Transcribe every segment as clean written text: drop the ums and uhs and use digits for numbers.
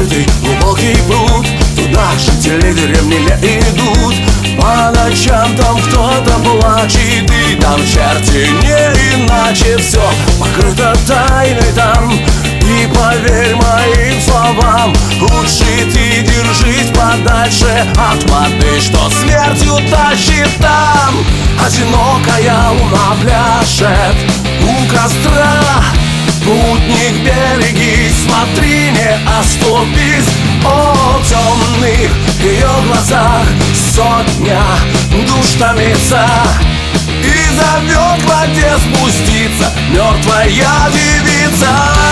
Открытый глубокий пруд, туда жители деревни не идут. По ночам там кто-то плачет, и там черти, не иначе. Все покрыто тайной там, и поверь моим словам, лучше ты держись подальше от воды, что смертью тащит там. Одинокая луна пляшет у костра. Путник, берегись, смотри, не оступись. О, в темных ее глазах сотня душ томится, и зовет к воде спуститься мертвая девица.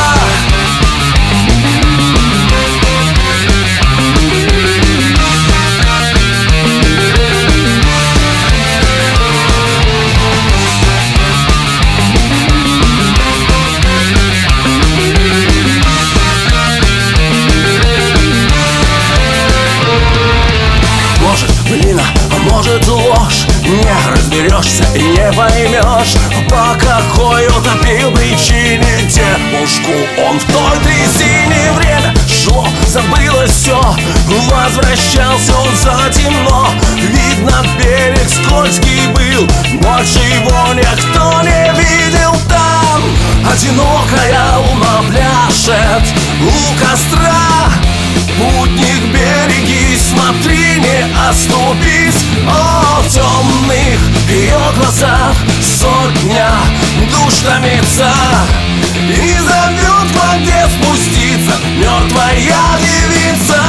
Может, ложь, не разберешься и не поймешь, по какой утопил причине девушку он в той трясине. Время шло, забылось все, возвращался он затемно. Видно, берег скользкий был, больше его никто не видел там. Одинокая луна пляшет у костра. Путник, берегись, смотри, не оступись. О, в темных ее глазах сотня душ томится, и зовет к воде спуститься мертвая девица.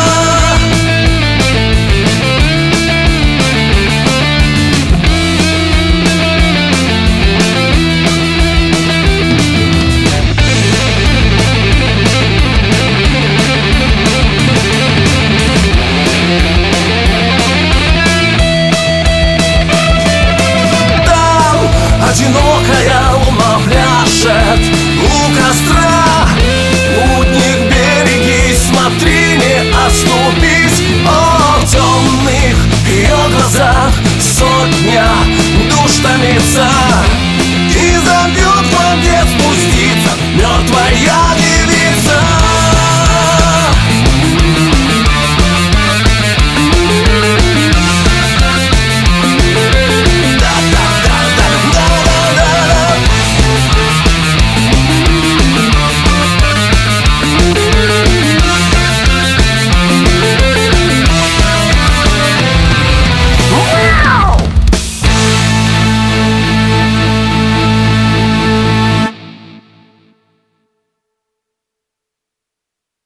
Одинокая луна пляшет у костра. Путник, берегись, смотри, не оступись. О, в темных ее глазах сотня душ томится,